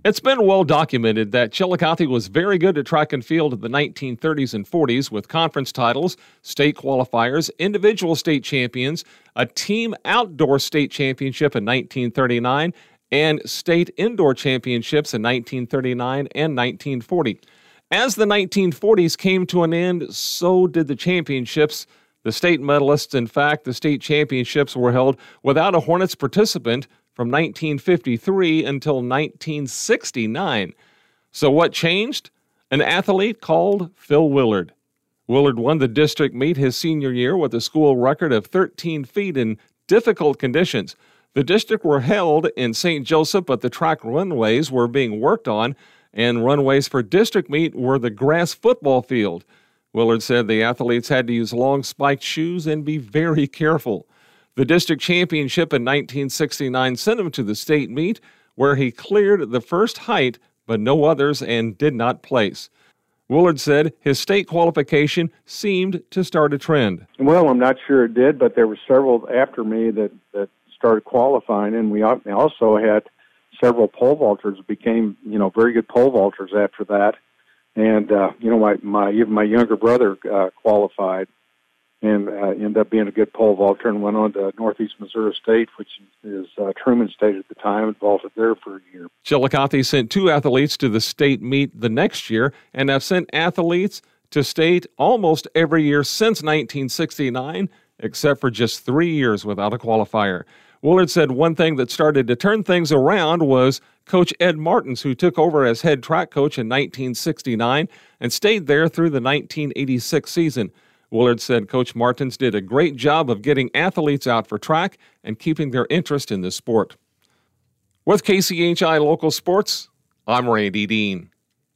It's been well documented that Chillicothe was very good at track and field in the 1930s and 40s with conference titles, state qualifiers, individual state champions, a team outdoor state championship in 1939, and state indoor championships in 1939 and 1940. As the 1940s came to an end, so did the championships. The state medalists, in fact, the state championships were held without a Hornets participant from 1953 until 1969. So what changed? An athlete called Phil Willard. Willard won the district meet his senior year with a school record of 13 feet in difficult conditions. The district were held in St. Joseph, but the track runways were being worked on, and runways for district meet were the grass football field. Willard said the athletes had to use long spiked shoes and be very careful. The district championship in 1969 sent him to the state meet, where he cleared the first height, but no others, and did not place. Willard said his state qualification seemed to start a trend. Well, I'm not sure it did, but there were several after me that started qualifying, and we also had several pole vaulters became, very good pole vaulters after that. And, even my younger brother qualified and ended up being a good pole vaulter and went on to Northeast Missouri State, which is Truman State at the time, and vaulted there for a year. Chillicothe sent 2 athletes to the state meet the next year and have sent athletes to state almost every year since 1969, except for just 3 years without a qualifier. Willard said one thing that started to turn things around was Coach Ed Martins, who took over as head track coach in 1969 and stayed there through the 1986 season. Willard said Coach Martins did a great job of getting athletes out for track and keeping their interest in the sport. With KCHI Local Sports, I'm Randy Dean.